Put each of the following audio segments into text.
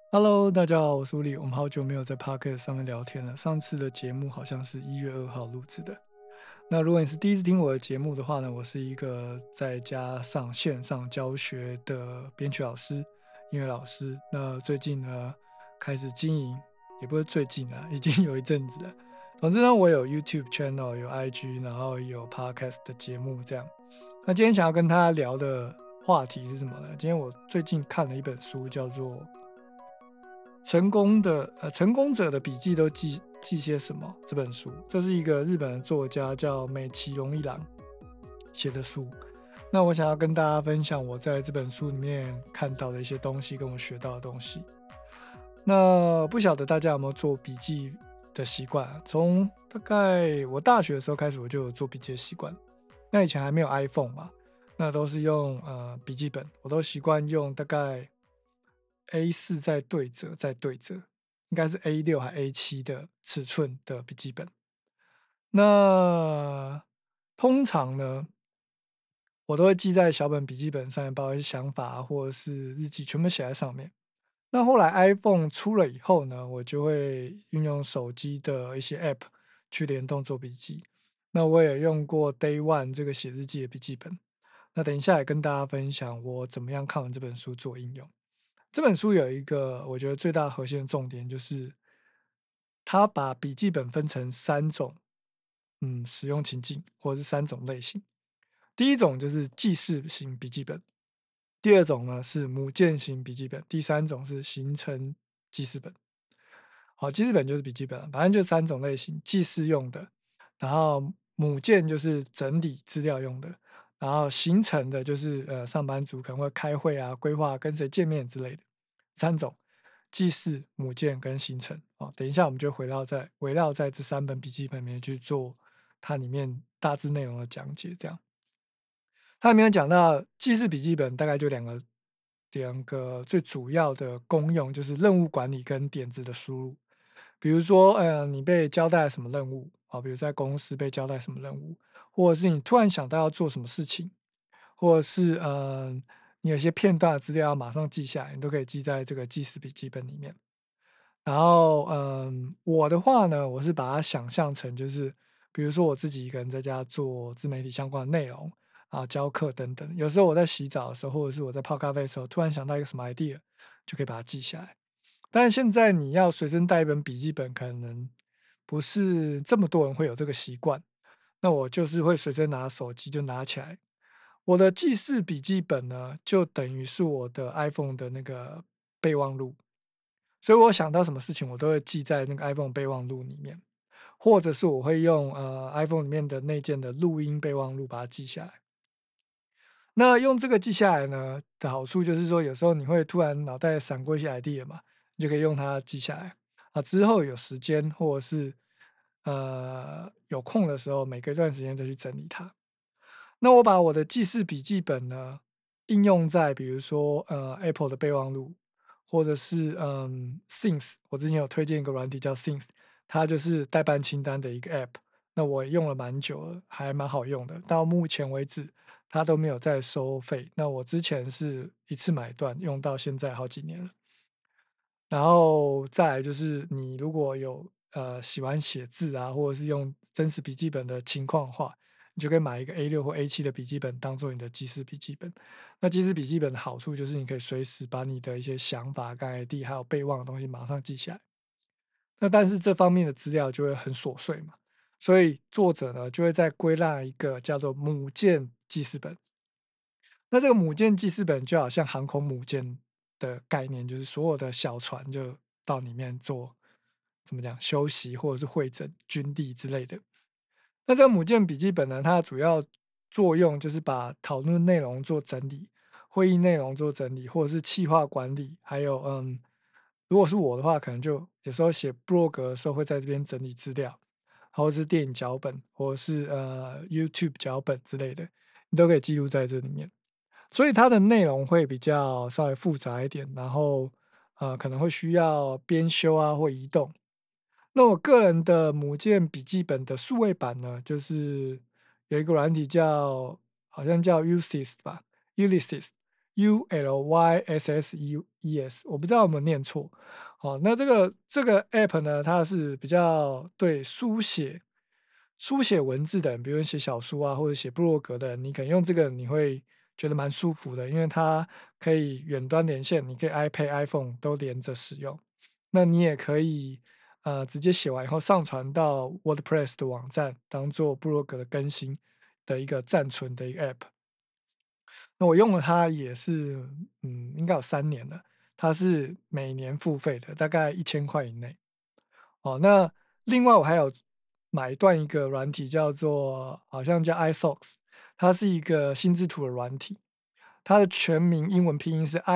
Hello，大家好，我是吴礼。我们好久没有在 Pocket 上面聊天了。上次的节目好像是1月2号录制的。那如果你是第一次听我的节目的话呢，我是一个在家上线上教学的编曲老师、音乐老师。那最近呢，开始经营，也不是最近啊，已经有一阵子了。总之呢，我有 YouTube channel，有 IG，然后有 Podcast 的节目这样。那今天想要跟大家聊的话题是什么呢？今天我最近看了一本书，叫做成功者的笔记都记些什么？这本书，这是一个日本的作家叫美崎荣一郎写的书。那我想要跟大家分享我在这本书里面看到的一些东西，跟我学到的东西。那不晓得大家有没有做笔记的习惯啊？从大概我大学的时候开始，我就有做笔记的习惯。那以前还没有 iPhone 嘛，那都是用笔记本，我都习惯用大概 A4再对折再对折，应该是A6还 A7的尺寸的笔记本。那通常呢，我都会记在小本笔记本上面，把我一些想法啊或者是日记全部写在上面。那后来 iPhone 出了以后呢，我就会运用手机的一些 App 去联动做笔记。那我也用过 Day One 这个写日记的笔记本。那等一下也跟大家分享我怎么样看完这本书做应用。这本书有一个我觉得最大核心的重点，就是它把笔记本分成3种使用情境，或者是3种类型。第一种就是记事型笔记本，第二种呢是母舰型笔记本，第三种是行程记事本。好，记事本就是笔记本，反正就3种类型，记事用的，然后母舰就是整理资料用的，然后行程的就是上班族可能会开会啊、规划跟谁见面之类的。3种记事、母舰跟行程。哦，等一下我们就围绕在这3本笔记本里面去做它里面大致内容的讲解，这样。它里面有讲到记事笔记本大概就两个最主要的功用，就是任务管理跟点子的输入。比如说，你被交代了什么任务，好，比如在公司被交代什么任务，或者是你突然想到要做什么事情，或者是你有些片段的资料要马上记下来，你都可以记在这个记事笔记本里面。然后，我的话呢，我是把它想象成就是，比如说我自己一个人在家做自媒体相关的内容啊，教课等等。有时候我在洗澡的时候，或者是我在泡咖啡的时候，突然想到一个什么 idea，就可以把它记下来。但是现在你要随身带一本笔记本，可能不是这么多人会有这个习惯。那我就是会随身拿手机就拿起来，我的记事笔记本呢，就等于是我的 iPhone 的那个备忘录。所以我想到什么事情，我都会记在那个 iPhone 备忘录里面，或者是我会用iPhone 里面的内建的录音备忘录把它记下来。那用这个记下来呢的好处就是说，有时候你会突然脑袋闪过一些 idea 嘛，你就可以用它记下来啊。之后有时间或者是有空的时候，每隔一段时间再去整理它。那我把我的记事笔记本呢，应用在比如说Apple 的备忘录，或者是Things，我之前有推荐一个软体叫 Things，它就是代办清单的一个 App。那我也用了蛮久了，还蛮好用的。到目前为止，它都没有在收费。那我之前是一次买断，用到现在好几年了。然后再来就是你如果有喜欢写字啊，或者是用真实笔记本的情况的话，你就可以买一个 A6或A7的笔记本当做你的记事笔记本。那记事笔记本的好处就是你可以随时把你的一些想法、跟 ID 还有备忘的东西马上记下来。那但是这方面的资料就会很琐碎嘛，所以作者呢就会再归纳一个叫做母舰记事本。那这个母舰记事本就好像航空母舰的概念，就是所有的小船就到里面做怎么讲休息或者是会诊军地之类的。那这个母舰笔记本呢，它的主要作用就是把讨论内容做整理，会议内容做整理，或者是企划管理，还有如果是我的话，可能就有时候写部落格的时候会在这边整理资料，或者是电影脚本，或者是YouTube 脚本之类的，你都可以记录在这里面。所以它的内容会比较稍微复杂一点，然后可能会需要编修啊或移动。那我个人的母舰笔记本的数位版呢，就是有一个软体好像叫 Ulysses 吧，Ulysses Ulysses，我不知道有没有念错。好，那这个 App 呢，它是比较对书写文字的人，比如写小说啊，或者写部落格的人，你可能用这个你会觉得蛮舒服的，因为它可以远端连线，你可以 iPad、iPhone 都连着使用。那你也可以直接写完以后上传到 WordPress 的网站，当做部落格的更新的一个暂存的一个 App。那我用了它也是，应该有3年了，它是每年付费的，大概1000块以内。哦，那另外我还有买断一个软体叫做好像叫 iSocks，它是一个心智图的软体，它的全名英文拼音是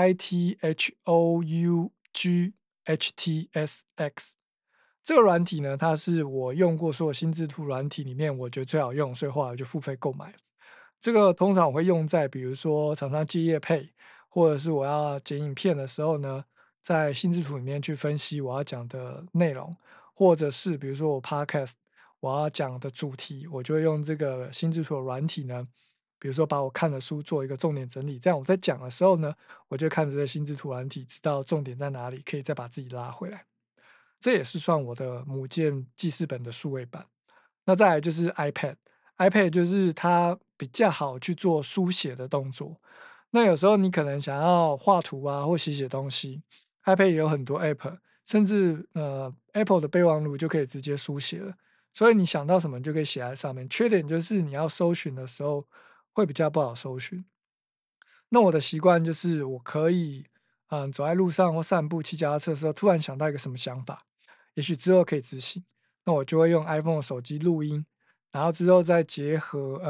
ITHOUGHTSX。这个软体呢，它是我用过所有心智图软体里面我觉得最好用，所以后来我就付费购买了。这个通常我会用在比如说厂商接业配，或者是我要剪影片的时候呢，在心智图里面去分析我要讲的内容，或者是比如说我 Podcast 我要讲的主题，我就会用这个心智图的软体呢，比如说把我看的书做一个重点整理，这样我在讲的时候呢，我就看着这心智图软体，知道重点在哪里，可以再把自己拉回来。这也是算我的母舰记事本的数位版。那再来就是 iPad，iPad 就是它比较好去做书写的动作。那有时候你可能想要画图啊，或写东西，iPad 也有很多 App，甚至Apple 的备忘录就可以直接书写了。所以你想到什么你就可以写在上面。缺点就是你要搜寻的时候会比较不好搜寻。那我的习惯就是我可以，走在路上或散步、骑脚踏车的时候，突然想到一个什么想法，也许之后可以执行，那我就会用 iPhone 手机录音，然后之后再结合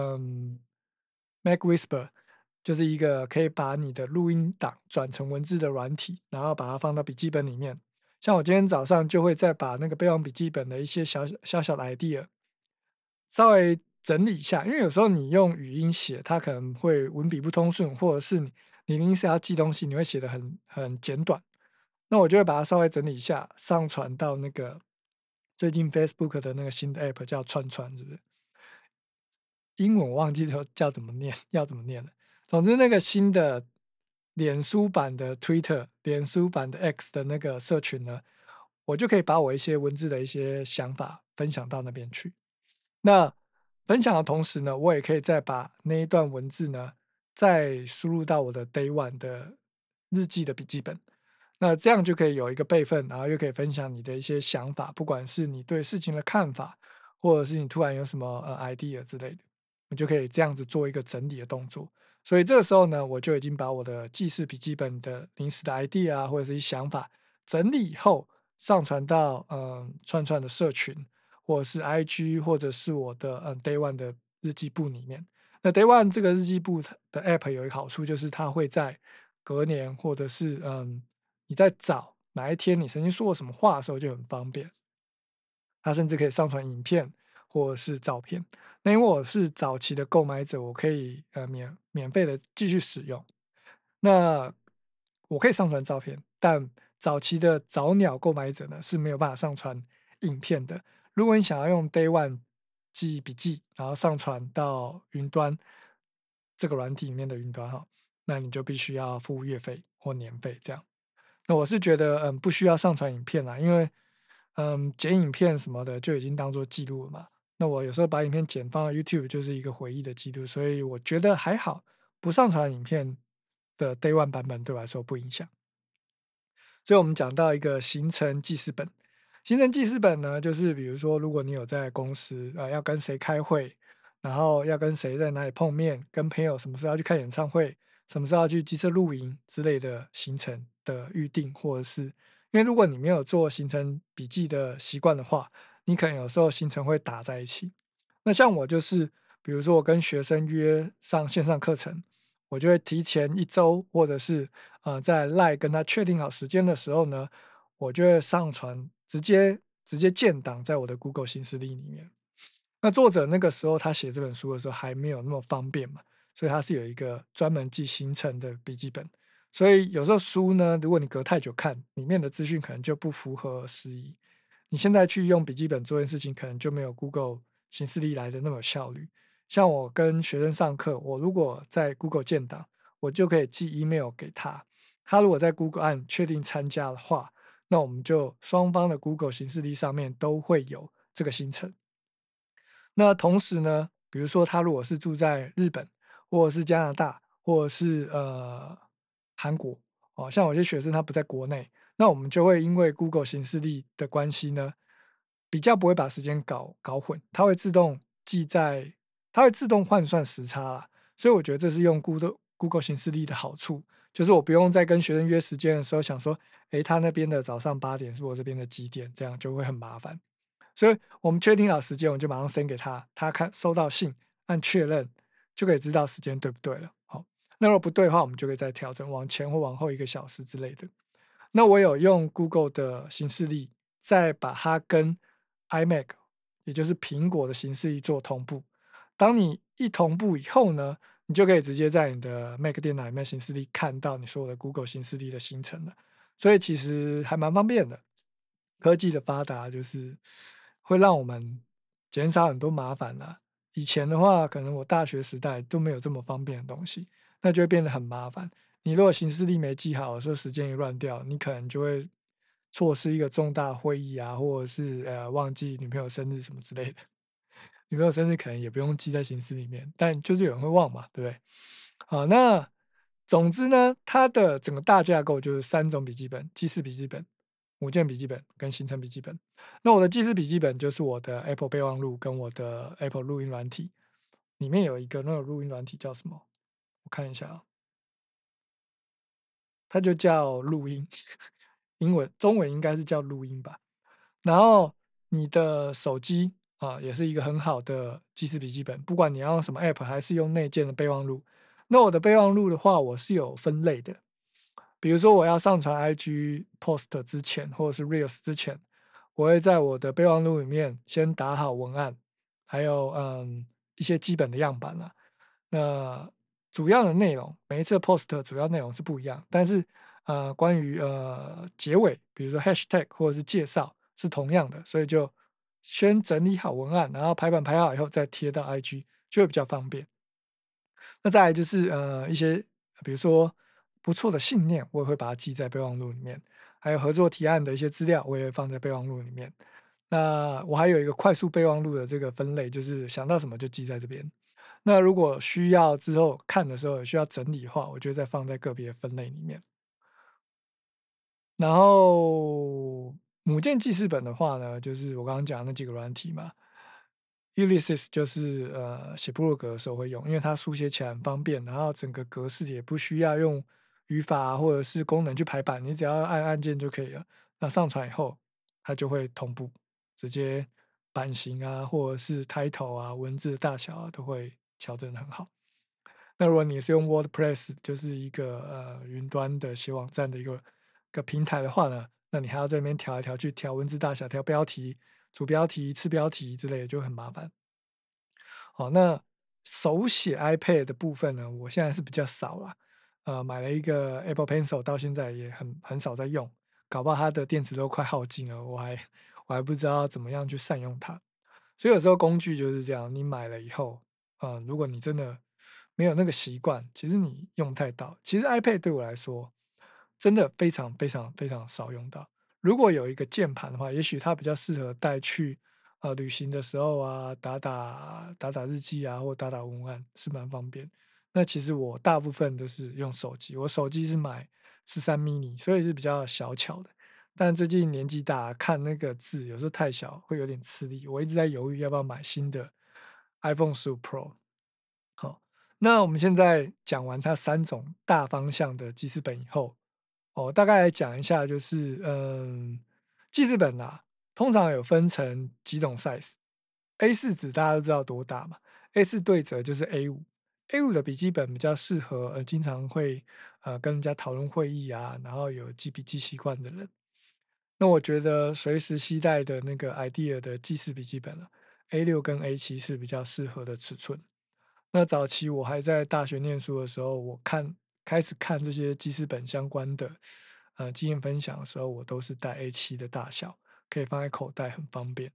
Mac Whisper，就是一个可以把你的录音档转成文字的软体，然后把它放到笔记本里面。像我今天早上就会再把那个备忘笔记本的一些小小的 idea 稍微整理一下，因为有时候你用语音写，它可能会文笔不通顺，或者是你临时要记东西，你会写得很简短。那我就会把它稍微整理一下，上传到那个最近 Facebook 的那个新的 App 叫串串，是不是？英文我忘记叫怎么念，要怎么念了。总之，那个新的脸书版的 Twitter、脸书版的 X 的那个社群呢，我就可以把我一些文字的一些想法分享到那边去。那分享的同时呢，我也可以再把那一段文字呢，再输入到我的 Day One 的日记的笔记本。那这样就可以有一个备份，然后又可以分享你的一些想法，不管是你对事情的看法，或者是你突然有什么idea 之类的，你就可以这样子做一个整理的动作。所以这个时候呢，我就已经把我的记事笔记本的临时的 idea 啊，或者是一些想法整理以后，上传到串串的社群，或者是 IG，或者是我的Day One 的日记簿里面。那 Day One 这个日记簿它的 App 有一个好处，就是它会在隔年或者是你在找哪一天你曾经说过什么话的时候就很方便。它甚至可以上传影片或者是照片。那因为我是早期的购买者，我可以免费的继续使用。那我可以上传照片，但早期的早鸟购买者呢是没有办法上传影片的。如果你想要用 Day One 记笔记，然后上传到云端这个软体里面的云端哈，那你就必须要付月费或年费这样。那我是觉得，不需要上传影片啦，因为，剪影片什么的就已经当做记录了嘛。那我有时候把影片剪放到 YouTube 就是一个回忆的记录，所以我觉得还好，不上传影片的 Day One 版本对我来说不影响。所以我们讲到一个行程记事本，行程记事本呢，就是比如说，如果你有在公司要跟谁开会，然后要跟谁在哪里碰面，跟朋友什么时候要去看演唱会，什么时候要去机车露营之类的行程的预定，或者是因为如果你没有做行程笔记的习惯的话，你可能有时候行程会打在一起。那像我就是，比如说我跟学生约上线上课程，我就会提前1周，或者是在 LINE 跟他确定好时间的时候呢，我就会上传，直接建档在我的 Google 行事历里面。那作者那个时候他写这本书的时候还没有那么方便嘛，所以他是有一个专门记行程的笔记本。所以有时候书呢，如果你隔太久看，里面的资讯可能就不符合时宜。你现在去用笔记本做件事情，可能就没有 Google 行事历来的那么有效率。像我跟学生上课，我如果在 Google 建档， 我就可以寄 email 给他。他如果在 Google 按确定参加的话，那我们就双方的 Google 行事历上面都会有这个行程。那同时呢，比如说他如果是住在日本，或者是加拿大，或者是韩国，哦，像有些学生他不在国内，那我们就会因为 Google 行事历的关系呢，比较不会把时间搞混，它会自动换算时差啦。所以我觉得这是用 Google 行事历的好处，就是我不用在跟学生约时间的时候想说，诶，他那边的早上8点是我这边的几点，这样就会很麻烦。所以我们确定好时间，我就马上 send 给他，他看收到信，按确认就可以知道时间对不对了。好，那如果不对的话，我们就可以再调整往前或往后1个小时之类的。那我有用 Google 的行事历，再把它跟 iMac，也就是苹果的行事历做同步。当你一同步以后呢，你就可以直接在你的 Mac 电脑里面行事历看到你所有的 Google 行事历的行程了。所以其实还蛮方便的。科技的发达就是会让我们减少很多麻烦啦。以前的话，可能我大学时代都没有这么方便的东西，那就会变得很麻烦。你如果行事历没记好，有时候时间一乱掉，你可能就会错失一个重大会议啊，或者是忘记女朋友生日什么之类的。女朋友生日可能也不用记在行事里面，但就是有人会忘嘛，对不对？好，那总之呢，它的整个大架构就是3种笔记本：记事笔记本、母舰笔记本跟行程笔记本。那我的记事笔记本就是我的 Apple 备忘录跟我的 Apple 录音软体，里面有一个那个录音软体叫什么？我看一下啊，它就叫录音，中文应该是叫录音吧。然后你的手机啊，也是一个很好的记事笔记本，不管你要用什么 App，还是用内建的备忘录。那我的备忘录的话，我是有分类的。比如说我要上传 IG post 之前，或者是 Reels 之前，我会在我的备忘录里面先打好文案，还有一些基本的样板啦。那主要的内容，每一次的 post 主要内容是不一样，但是关于结尾，比如说 hashtag 或者是介绍是同样的，所以就先整理好文案，然后排版排好以后再贴到 IG，就会比较方便。那再来就是一些比如说不错的信念，我也会把它记在备忘录里面，还有合作提案的一些资料，我也会放在备忘录里面。那我还有一个快速备忘录的这个分类，就是想到什么就记在这边。那如果需要之后看的时候需要整理的话，我就再放在个别分类里面。然后母舰记事本的话呢，就是我刚刚讲的那几个软体嘛，Ulysses 就是写部落格的时候会用，因为它书写起来很方便，然后整个格式也不需要用语法或者是功能去排版，你只要按按键就可以了。那上传以后，它就会同步，直接版型啊，或者是 title 啊，文字的大小啊，都会调整得很好。那如果你是用 WordPress，就是一个云端的写网站的一个平台的话呢，那你还要在那边调来调去，调文字大小、调标题、主标题、次标题之类的，就很麻烦。好，那手写 iPad 的部分呢，我现在是比较少了。买了一个 Apple Pencil，到现在也很少在用，搞不好它的电池都快耗尽了，我还不知道怎么样去善用它。所以有时候工具就是这样，你买了以后，如果你真的没有那个习惯，其实你用不太到。其实 iPad 对我来说，真的非常非常非常少用到。如果有一个键盘的话，也许它比较适合带去旅行的时候啊，打打日记啊，或打打文案是蛮方便。那其实我大部分都是用手机，我手机是买13 mini，所以是比较小巧的。但最近年纪大，看那个字有时候太小，会有点吃力。我一直在犹豫要不要买新的 iPhone 15 Pro。好，那我们现在讲完它3种大方向的记事本以后，大概来讲一下，就是记事本啦，通常有分成几种 size。A4 纸大家都知道多大嘛，A4 对折就是 A5。A5 的笔记本比较适合经常会跟人家讨论会议啊，然后有记笔记习惯的人。那我觉得随时携带的那个 idea 的记事笔记本啊，A6跟A7是比较适合的尺寸。那早期我还在大学念书的时候，开始看这些记事本相关的经验分享的时候，我都是带 A7的大小，可以放在口袋，很方便。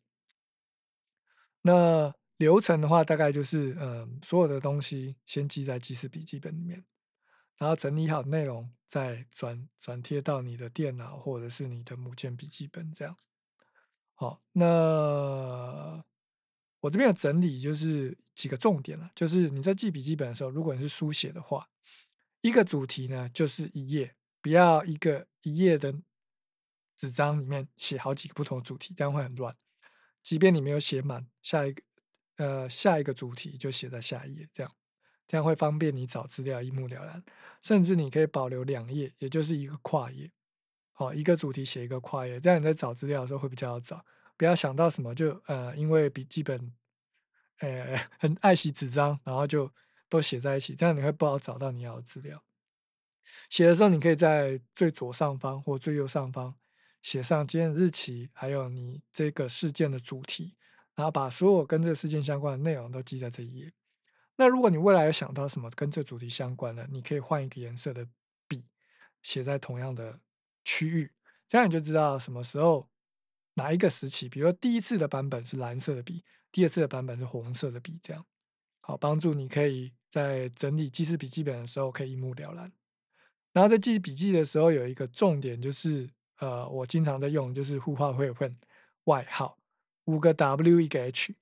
那流程的话，大概就是所有的东西先记在记事笔记本里面。 然后整理好内容，再转贴到你的电脑或者是你的母舰笔记本这样。好，那我这边的整理就是几个重点了，就是你在记笔记本的时候，如果你是书写的话，一个主题呢就是一页，不要一页的纸张里面写好几个不同的主题，这样会很乱。即便你没有写满，下一个主题就写在下一页，这样会方便你找资料一目了然。甚至你可以保留2页，也就是一个跨页。好，一个主题写一个跨页，这样你在找资料的时候会比较好找。不要想到什么就因为笔记本很爱惜纸张，然后就都写在一起，这样你会不好找到你要的资料。写的时候，你可以在最左上方或最右上方写上今天的日期，还有你这个事件的主题，然后把所有跟这个事件相关的内容都记在这一页。那如果你未来有想到什么跟这主题相关的，你可以换一个颜色的笔，写在同样的区域，这样你就知道什么时候哪一个时期，比如说第一次的版本是蓝色的笔，第二次的版本是红色的笔，这样好帮助你可以在整理记事笔记本的时候可以一目了然。然后在记笔记的时候有一个重点就是，我经常在用就是互换会混外号，5个 W 一个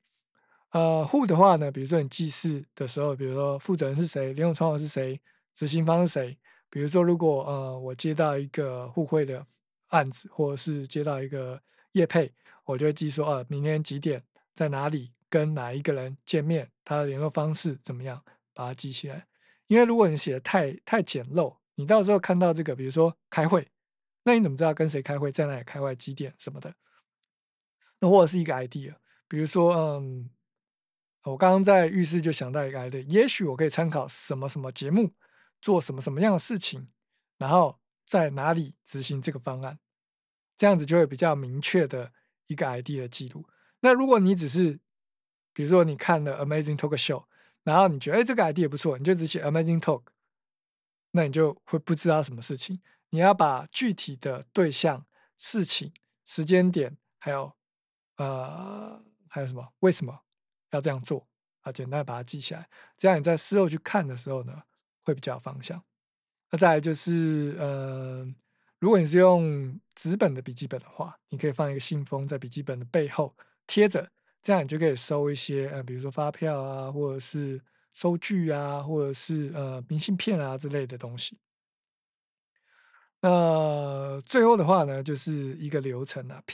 H。who 的话呢，比如说你记事的时候，比如说负责人是谁，联络窗口是谁，执行方是谁。比如说，如果我接到一个互惠的案子，或者是接到一个业配，我就会记说，明天几点在哪里跟哪一个人见面，他的联络方式怎么样，把它记起来。因为如果你写的太简陋，你到时候看到这个，比如说开会，那你怎么知道跟谁开会，在哪里开会，几点什么的？那或者是一个 idea，比如说，我刚刚在浴室就想到一个 idea，也许我可以参考什么什么节目，做什么什么样的事情，然后在哪里执行这个方案，这样子就会比较明确的一个 idea 的记录。那如果你只是，比如说你看了 Amazing Talk Show，然后你觉得这个 idea 不错，你就只写 Amazing Talk，那你就会不知道什么事情。你要把具体的对象、事情、时间点，还有什么？为什么要这样做？简单地把它记下来，这样你在事后去看的时候呢，会比较有方向。那再来就是，如果你是用纸本的笔记本的话，你可以放一个信封在笔记本的背后贴着，这样你就可以收一些比如说发票啊，或者是收据啊，或者是明信片啊之类的东西。那最后的话呢，就是一个流程啊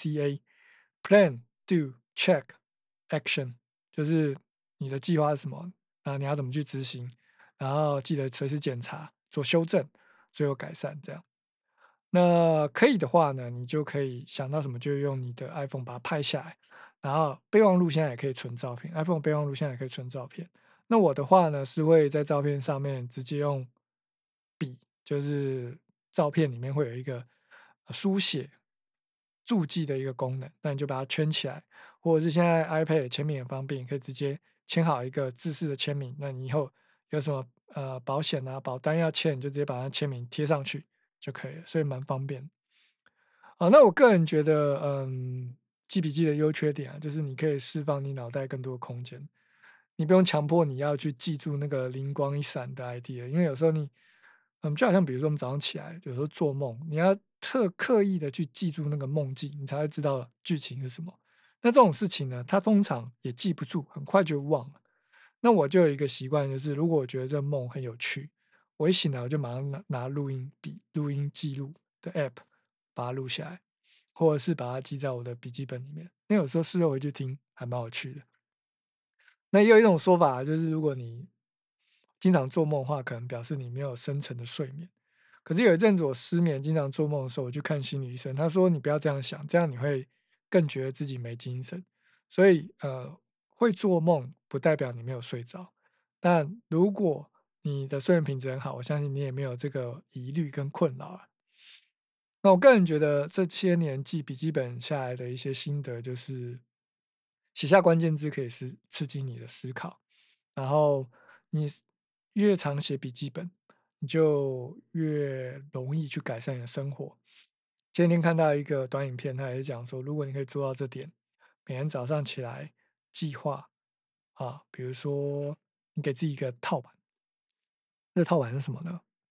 ，PDCA，Plan、Do、Check、Action，就是你的计划是什么，啊，你要怎么去执行，然后记得随时检查、做修正，最后改善这样。那可以的话呢，你就可以想到什么就用你的 iPhone 把它拍下来，然后备忘录现在也可以存照片，iPhone 备忘录现在也可以存照片。那我的话呢，是会在照片上面直接用笔，就是照片里面会有一个书写注记的一个功能，那你就把它圈起来，或者是现在 iPad 签名很方便，可以直接签好一个制式的签名。那你以后有什么保险啊、保单要签，你就直接把它签名贴上去就可以了，所以蛮方便。那我个人觉得，记笔记的优缺点啊，就是你可以释放你脑袋更多的空间，你不用强迫你要去记住那个灵光一闪的 idea，因为有时候你，就好像比如说我们早上起来，有时候做梦，你要刻意的去记住那个梦境，你才会知道剧情是什么。那这种事情呢，它通常也记不住，很快就忘了。那我就有一个习惯，就是如果我觉得这个梦很有趣，我一醒来我就马上拿录音笔、录音记录的 app 把它录下来，或者是把它记在我的笔记本里面。那有时候事后回去听，还蛮有趣的。那也有一种说法，就是如果你经常做梦的话，可能表示你没有深层的睡眠。可是有一阵子我失眠，经常做梦的时候，我去看心理医生，他说你不要这样想，这样你会更觉得自己没精神。所以会做梦不代表你没有睡着，但如果你的睡眠品质很好，我相信你也没有这个疑虑跟困扰啊。那我个人觉得这些年记笔记本下来的一些心得，就是写下关键字可以刺激你的思考，然后你越常写笔记本，你就越容易去改善你的生活。前几天看到一个短影片，他也是讲说，如果你可以做到这点，每天早上起来计划比如说你给自己一个套板，这个套板是什么呢？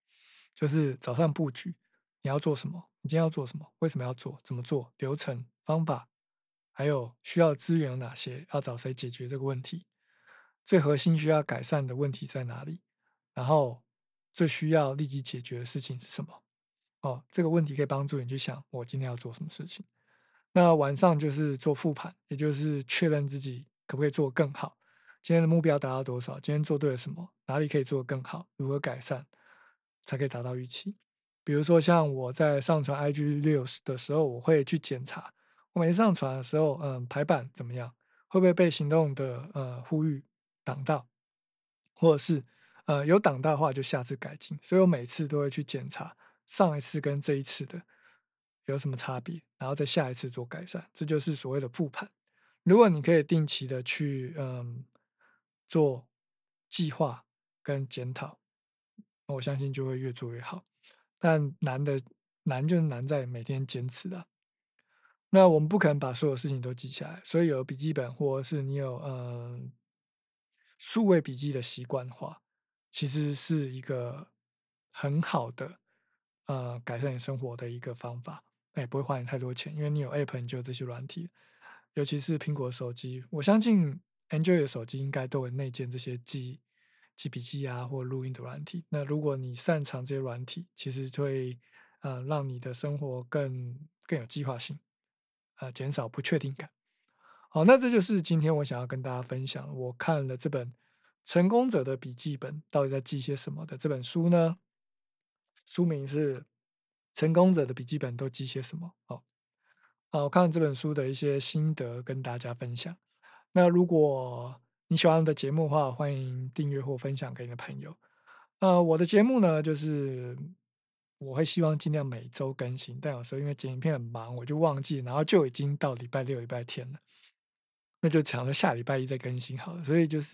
就是早上布局，你要做什么？你今天要做什么？为什么要做？怎么做？流程、方法，还有需要的资源有哪些？要找谁解决这个问题？最核心需要改善的问题在哪里？然后最需要立即解决的事情是什么？哦，这个问题可以帮助你去想，我今天要做什么事情。那晚上就是做复盘，也就是确认自己可不可以做得更好，今天的目标达到多少，今天做对了什么，哪里可以做得更好，如何改善，才可以达到预期。比如说像我在上传 IG Reels 的时候，我会去检查我每次上传的时候，排版怎么样，会不会被行动的呼吁挡到，或者是有挡到的话就下次改进。所以我每次都会去检查上一次跟这一次的有什么差别，然后再下一次做改善，这就是所谓的复盘。如果你可以定期的去做计划跟检讨，我相信就会越做越好。但难就是难在每天坚持啊。那我们不可能把所有事情都记下来，所以有笔记本或者是你有数位笔记的习惯的话，其实是一个很好的改善你生活的一个方法。那也不会花你太多钱，因为你有 App，你就有这些软体，尤其是苹果手机，我相信 Android 的手机应该都有内建这些记笔记啊或录音的软体。那如果你擅长这些软体，其实就会让你的生活更有计划性，减少不确定感。好，那这就是今天我想要跟大家分享，我看了这本《成功者的笔记本》到底在记些什么的这本书呢？书名是《成功者的笔记本都记些什么》。好，我看了这本书的一些心得跟大家分享。那如果你喜欢我的节目的话，欢迎订阅或分享给你的朋友。我的节目呢，就是我会希望尽量每周更新，但有时候因为剪影片很忙，我就忘记，然后就已经到礼拜六、礼拜天了。那就想着下礼拜一再更新好了。所以就是，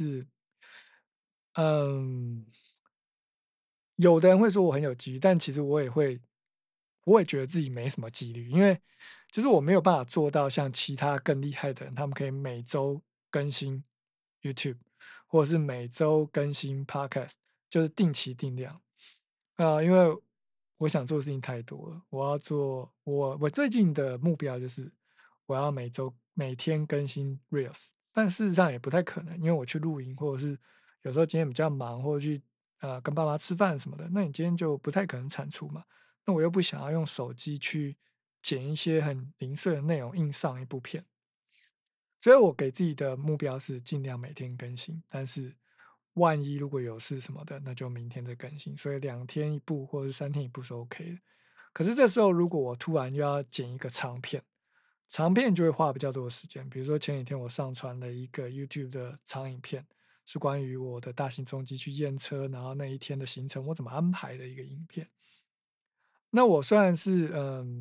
嗯，有的人会说我很有纪律，但其实我也觉得自己没什么纪律，因为就是我没有办法做到像其他更厉害的人，他们可以每周更新 YouTube，或者是每周更新 Podcast，就是定期定量。因为我想做的事情太多了，我要做我最近的目标就是我要每天更新 Reels，但事实上也不太可能，因为我去露营，或者是有时候今天比较忙，或者去跟爸妈吃饭什么的，那你今天就不太可能产出嘛。那我又不想要用手机去剪一些很零碎的内容，硬上一部片。所以我给自己的目标是尽量每天更新，但是万一如果有事什么的，那就明天再更新。所以2天一部或者是3天一部是 OK 的。可是这时候如果我突然又要剪一个长片，长片就会花比较多的时间。比如说前几天我上传了一个 YouTube 的长影片，是关于我的大型重机去验车，然后那一天的行程我怎么安排的一个影片。那我虽然是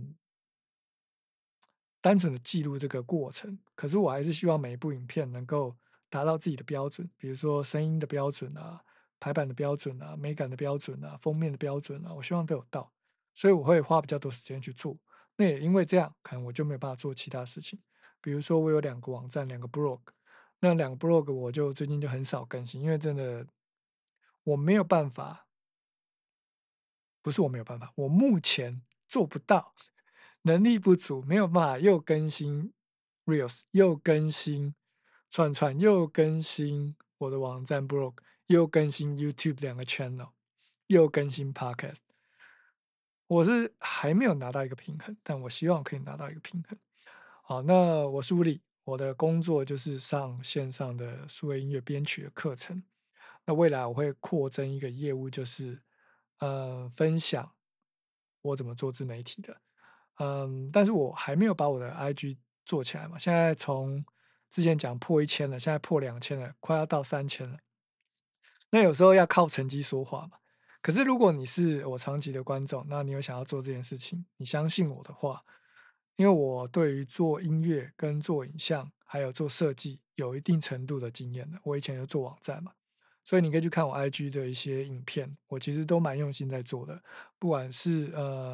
单纯的记录这个过程，可是我还是希望每一部影片能够达到自己的标准，比如说声音的标准啊、排版的标准啊、美感的标准啊、封面的标准啊，我希望都有到，所以我会花比较多时间去做。那也因为这样，可能我就没有办法做其他事情，比如说我有2个网站、2个 blog，那2个 blog 我就最近就很少更新，因为真的我没有办法不是我没有办法，我目前做不到，能力不足，没有办法又更新 Reels，又更新串串，又更新我的网站 blog，又更新 YouTube 2个 channel，又更新 Podcast。我是还没有拿到一个平衡，但我希望可以拿到一个平衡。好，那我是物理，我的工作就是上线上的数位音乐编曲的课程。那未来我会扩增一个业务，就是分享我怎么做自媒体的。但是我还没有把我的 IG 做起来嘛。现在从之前讲破1000了，现在破2000了，快要到3000了。那有时候要靠成绩说话嘛。可是如果你是我长期的观众，那你有想要做这件事情，你相信我的话，因为我对于做音乐跟做影像还有做设计有一定程度的经验的，我以前有做网站嘛，所以你可以去看我 IG 的一些影片，我其实都蛮用心在做的，不管是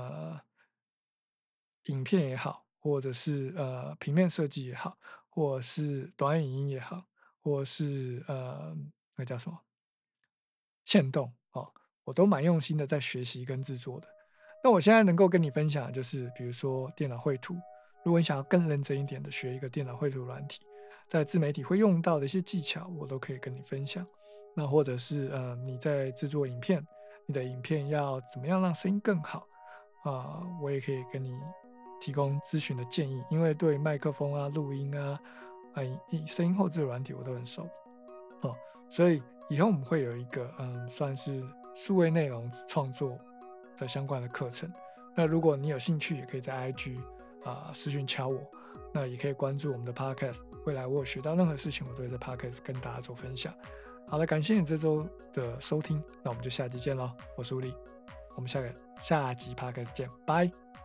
影片也好，或者是平面设计也好，或者是短影音也好，或者是那叫什么线动哦， 我都蛮用心的在学习跟制作的。那我现在能够跟你分享的就是，比如说电脑绘图，如果你想要更认真一点的学一个电脑绘图软体，在自媒体会用到的一些技巧，我都可以跟你分享。那或者是你在制作影片，你的影片要怎么样让声音更好我也可以跟你提供咨询的建议，因为对麦克风啊、录音啊、声音后置的软体我都很熟所以以后我们会有一个算是数位内容创作的相关的课程。那如果你有兴趣，也可以在 IG 私讯敲我，那也可以关注我们的 Podcast。未来我有学到任何事情，我都会在 Podcast 跟大家做分享。好了，感谢你这周的收听，那我们就下集见喽。我是吴力，我们下集 Podcast 见，拜。